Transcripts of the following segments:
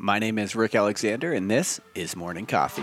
My name is Rick Alexander, and this is Morning Coffee.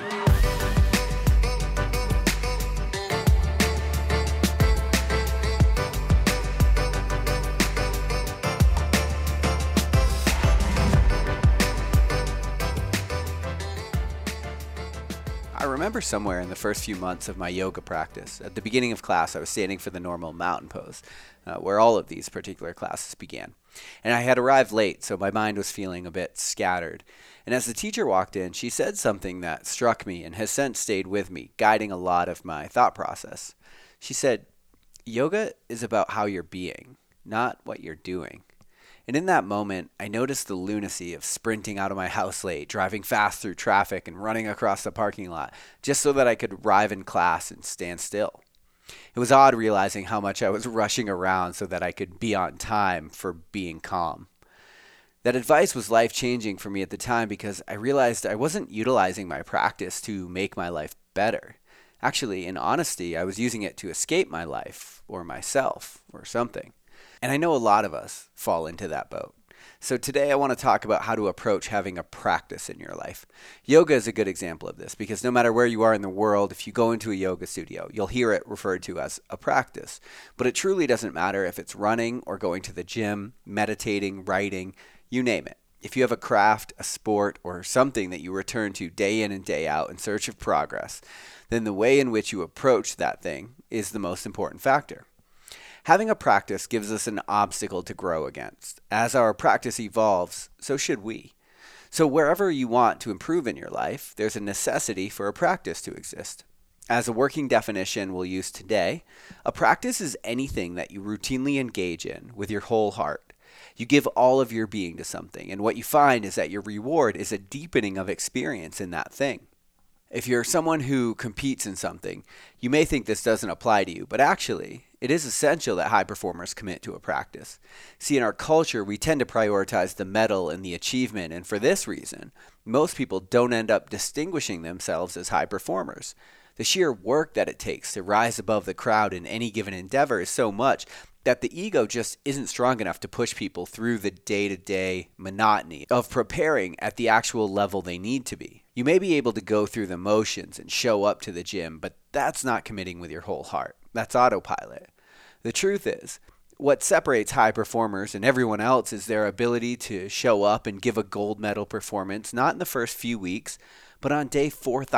I remember somewhere in the first few months of my yoga practice, at the beginning of class, I was standing for the normal mountain pose, where all of these particular classes began. And I had arrived late, so my mind was feeling a bit scattered. And as the teacher walked in, she said something that struck me and has since stayed with me, guiding a lot of my thought process. She said, "Yoga is about how you're being, not what you're doing." And in that moment, I noticed the lunacy of sprinting out of my house late, driving fast through traffic, and running across the parking lot just so that I could arrive in class and stand still. It was odd realizing how much I was rushing around so that I could be on time for being calm. That advice was life-changing for me at the time because I realized I wasn't utilizing my practice to make my life better. Actually, in honesty, I was using it to escape my life or myself or something. And I know a lot of us fall into that boat. So today I want to talk about how to approach having a practice in your life. Yoga is a good example of this because no matter where you are in the world, if you go into a yoga studio, you'll hear it referred to as a practice. But it truly doesn't matter if it's running or going to the gym, meditating, writing, you name it. If you have a craft, a sport, or something that you return to day in and day out in search of progress, then the way in which you approach that thing is the most important factor. Having a practice gives us an obstacle to grow against. As our practice evolves, so should we. So wherever you want to improve in your life, there's a necessity for a practice to exist. As a working definition we'll use today, a practice is anything that you routinely engage in with your whole heart. You give all of your being to something, and what you find is that your reward is a deepening of experience in that thing. If you're someone who competes in something, you may think this doesn't apply to you, but actually, it is essential that high performers commit to a practice. See, in our culture, we tend to prioritize the medal and the achievement, and for this reason, most people don't end up distinguishing themselves as high performers. The sheer work that it takes to rise above the crowd in any given endeavor is so much that the ego just isn't strong enough to push people through the day-to-day monotony of preparing at the actual level they need to be. You may be able to go through the motions and show up to the gym, but that's not committing with your whole heart. That's autopilot. The truth is, what separates high performers and everyone else is their ability to show up and give a gold medal performance, not in the first few weeks, but on day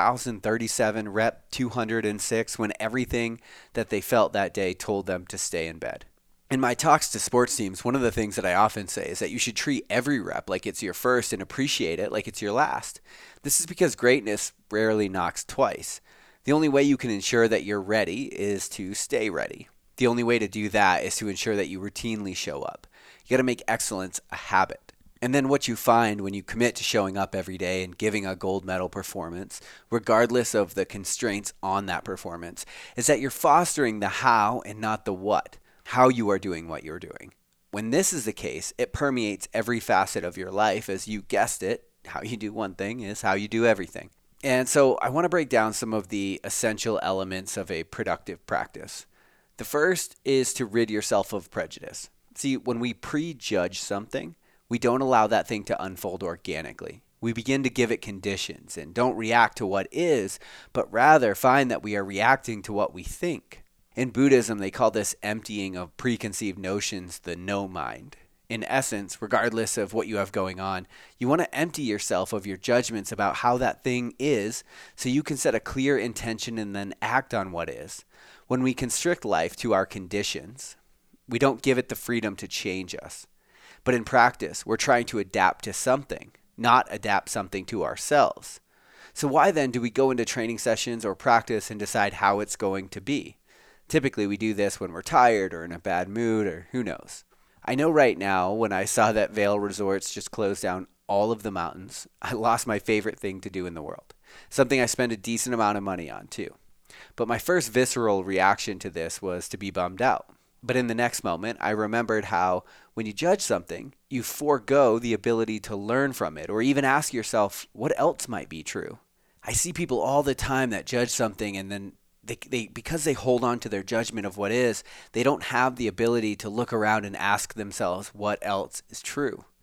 4037, rep 206, when everything that they felt that day told them to stay in bed. In my talks to sports teams, one of the things that I often say is that you should treat every rep like it's your first and appreciate it like it's your last. This is because greatness rarely knocks twice. The only way you can ensure that you're ready is to stay ready. The only way to do that is to ensure that you routinely show up. You got to make excellence a habit. And then what you find when you commit to showing up every day and giving a gold medal performance, regardless of the constraints on that performance, is that you're fostering the how and not the what. How you are doing what you're doing. When this is the case, it permeates every facet of your life. As you guessed it, how you do one thing is how you do everything. And so I want to break down some of the essential elements of a productive practice. The first is to rid yourself of prejudice. See, when we prejudge something, we don't allow that thing to unfold organically. We begin to give it conditions and don't react to what is, but rather find that we are reacting to what we think. In Buddhism, they call this emptying of preconceived notions the no mind. In essence, regardless of what you have going on, you want to empty yourself of your judgments about how that thing is so you can set a clear intention and then act on what is. When we constrict life to our conditions, we don't give it the freedom to change us. But in practice, we're trying to adapt to something, not adapt something to ourselves. So why then do we go into training sessions or practice and decide how it's going to be? Typically, we do this when we're tired or in a bad mood or who knows. I know right now when I saw that Vail Resorts just closed down all of the mountains, I lost my favorite thing to do in the world. Something I spend a decent amount of money on too. But my first visceral reaction to this was to be bummed out. But in the next moment, I remembered how when you judge something, you forego the ability to learn from it or even ask yourself what else might be true. I see people all the time that judge something and then They because they hold on to their judgment of what is, they don't have the ability to look around and ask themselves what else is true.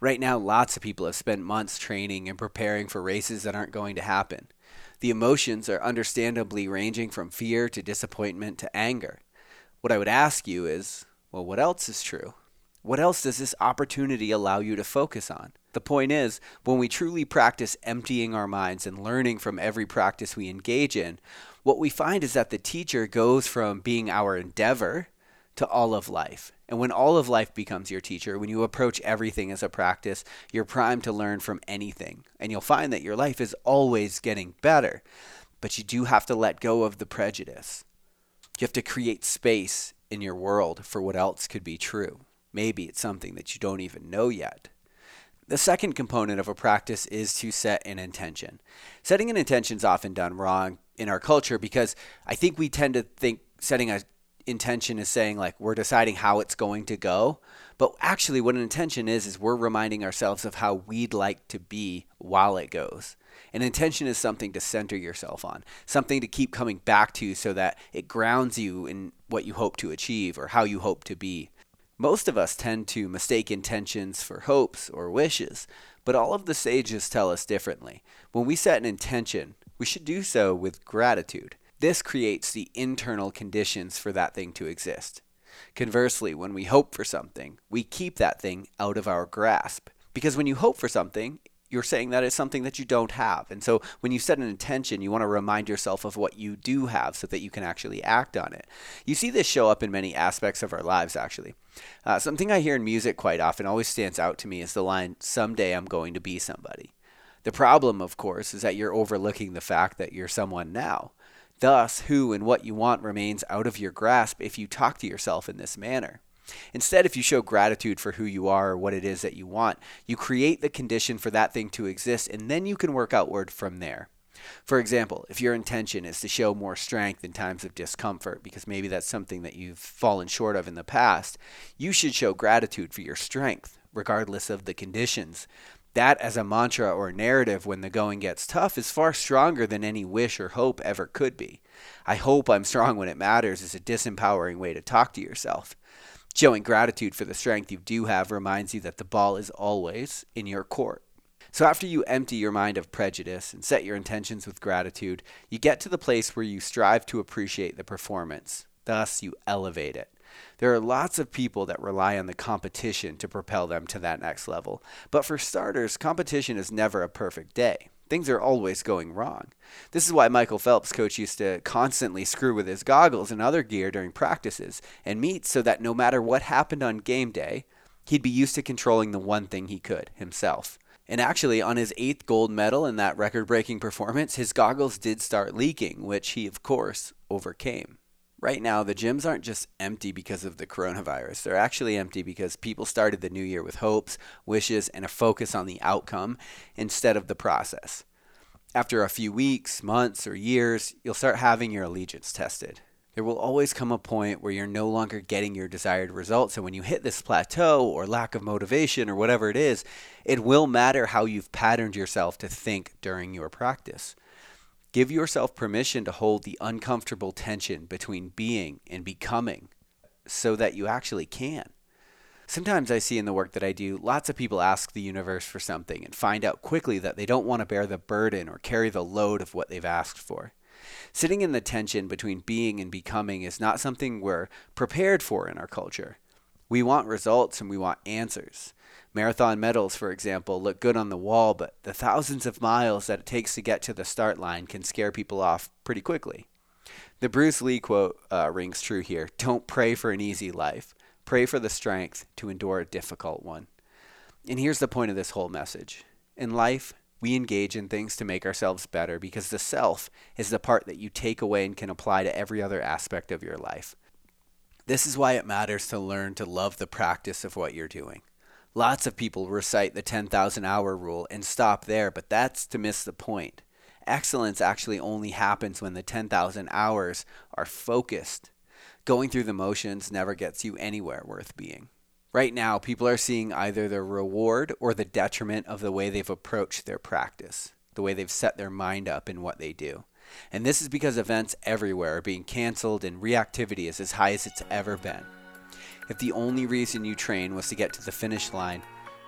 Right now, lots of people have spent months training and preparing for races that aren't going to happen. The emotions are understandably ranging from fear to disappointment to anger. What I would ask you is, well, what else is true? What else does this opportunity allow you to focus on? The point is, when we truly practice emptying our minds and learning from every practice we engage in, what we find is that the teacher goes from being our endeavor to all of life. And when all of life becomes your teacher, when you approach everything as a practice, you're primed to learn from anything. And you'll find that your life is always getting better. But you do have to let go of the prejudice. You have to create space in your world for what else could be true. Maybe it's something that you don't even know yet. The second component of a practice is to set an intention. Setting an intention is often done wrong in our culture because I think we tend to think setting an intention is saying like we're deciding how it's going to go. But actually what an intention is we're reminding ourselves of how we'd like to be while it goes. An intention is something to center yourself on, something to keep coming back to so that it grounds you in what you hope to achieve or how you hope to be. Most of us tend to mistake intentions for hopes or wishes, but all of the sages tell us differently. When we set an intention, we should do so with gratitude. This creates the internal conditions for that thing to exist. Conversely, when we hope for something, we keep that thing out of our grasp. Because when you hope for something, you're saying that it's something that you don't have. And so when you set an intention, you want to remind yourself of what you do have so that you can actually act on it. You see this show up in many aspects of our lives, actually. Something I hear in music quite often always stands out to me is the line, "Someday I'm going to be somebody." The problem, of course, is that you're overlooking the fact that you're someone now. Thus, who and what you want remains out of your grasp if you talk to yourself in this manner. Instead, if you show gratitude for who you are or what it is that you want, you create the condition for that thing to exist, and then you can work outward from there. For example, if your intention is to show more strength in times of discomfort, because maybe that's something that you've fallen short of in the past, you should show gratitude for your strength, regardless of the conditions. That as a mantra or narrative when the going gets tough is far stronger than any wish or hope ever could be. I hope I'm strong when it matters is a disempowering way to talk to yourself. Showing gratitude for the strength you do have reminds you that the ball is always in your court. So after you empty your mind of prejudice and set your intentions with gratitude, you get to the place where you strive to appreciate the performance. Thus, you elevate it. There are lots of people that rely on the competition to propel them to that next level. But for starters, competition is never a perfect day. Things are always going wrong. This is why Michael Phelps' coach used to constantly screw with his goggles and other gear during practices and meets so that no matter what happened on game day, he'd be used to controlling the one thing he could, himself. And actually, on his 8th gold medal in that record-breaking performance, his goggles did start leaking, which he, of course, overcame. Right now, the gyms aren't just empty because of the coronavirus. They're actually empty because people started the new year with hopes, wishes, and a focus on the outcome instead of the process. After a few weeks, months, or years, you'll start having your allegiance tested. There will always come a point where you're no longer getting your desired results, and when you hit this plateau or lack of motivation or whatever it is, it will matter how you've patterned yourself to think during your practice. Give yourself permission to hold the uncomfortable tension between being and becoming so that you actually can. Sometimes I see in the work that I do, lots of people ask the universe for something and find out quickly that they don't want to bear the burden or carry the load of what they've asked for. Sitting in the tension between being and becoming is not something we're prepared for in our culture. We want results and we want answers. Marathon medals, for example, look good on the wall, but the thousands of miles that it takes to get to the start line can scare people off pretty quickly. The Bruce Lee quote rings true here. Don't pray for an easy life. Pray for the strength to endure a difficult one. And here's the point of this whole message. In life, we engage in things to make ourselves better because the self is the part that you take away and can apply to every other aspect of your life. This is why it matters to learn to love the practice of what you're doing. Lots of people recite the 10,000 hour rule and stop there, but that's to miss the point. Excellence actually only happens when the 10,000 hours are focused. Going through the motions never gets you anywhere worth being. Right now, people are seeing either the reward or the detriment of the way they've approached their practice, the way they've set their mind up in what they do. And this is because events everywhere are being canceled and reactivity is as high as it's ever been. If the only reason you train was to get to the finish line,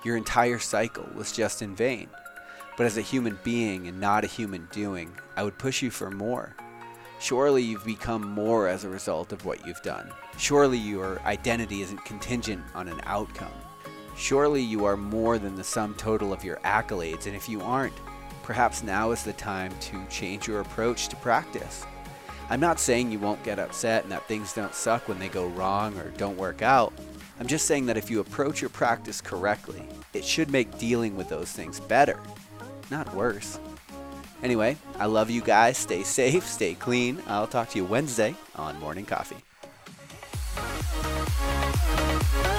your entire cycle was just in vain. But as a human being and not a human doing, I would push you for more. Surely you've become more as a result of what you've done. Surely your identity isn't contingent on an outcome. Surely you are more than the sum total of your accolades, and if you aren't, perhaps now is the time to change your approach to practice. I'm not saying you won't get upset and that things don't suck when they go wrong or don't work out. I'm just saying that if you approach your practice correctly, it should make dealing with those things better, not worse. Anyway, I love you guys. Stay safe, stay clean. I'll talk to you Wednesday on Morning Coffee.